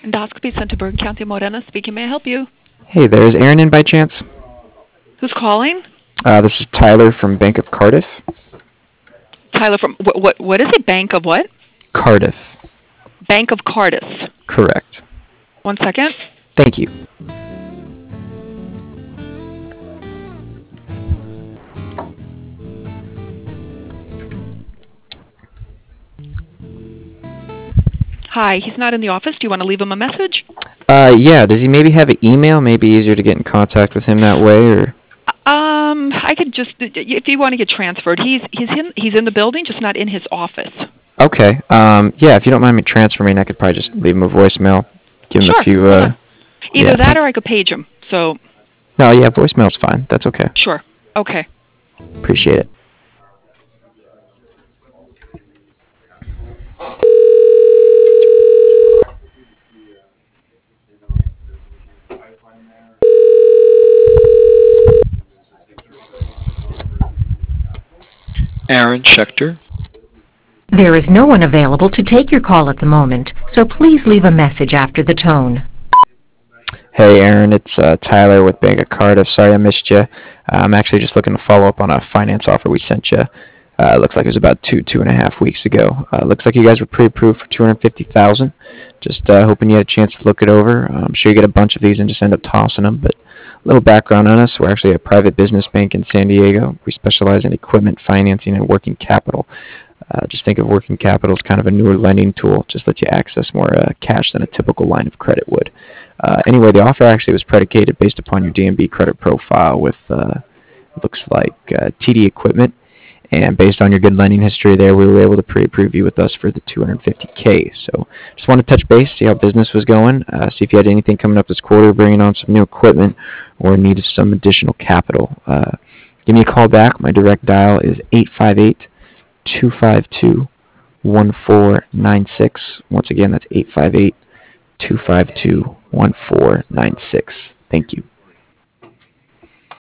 Endoscopy Center, Bergen County, Morena speaking. May I help you? Hey there, is Aaron in by chance? Who's calling? This is Tyler from Bank of Cardiff. Tyler from what is it? Bank of what? Cardiff. Bank of Cardiff. Correct. 1 second. Thank you. Hi, he's not in the office. Do you want to leave him a message? Yeah, does he maybe have an email? Maybe easier to get in contact with him that way, or? I could just, if you want to get transferred, he's in the building, just not in his office. Okay. Yeah, if you don't mind me transferring, I could probably just leave him a voicemail, give him Sure. a few. Either that or I could page him. So. No, yeah, voicemail's fine. That's okay. Sure. Okay. Appreciate it. Aaron Schechter. There is no one available to take your call at the moment, so please leave a message after the tone. Hey, Aaron, it's Tyler with Bank of Cardiff. Sorry I missed you. I'm actually just looking to follow up on a finance offer we sent you. Looks like it was about 2.5 weeks ago. Looks like you guys were pre-approved for $250,000. Just hoping you had a chance to look it over. I'm sure you get a bunch of these and just end up tossing them. But a little background on us: we're actually a private business bank in San Diego. We specialize in equipment financing and working capital. Just think of working capital as kind of a newer lending tool. Just lets you access more cash than a typical line of credit would. Anyway, the offer actually was predicated based upon your DNB credit profile with looks like TD Equipment. And based on your good lending history there, we were able to pre-approve you with us for the $250K. So just want to touch base, see how business was going, see if you had anything coming up this quarter, bringing on some new equipment, or in need of some additional capital. Give me a call back. My direct dial is 858-252-1496. Once again, that's 858-252-1496. Thank you.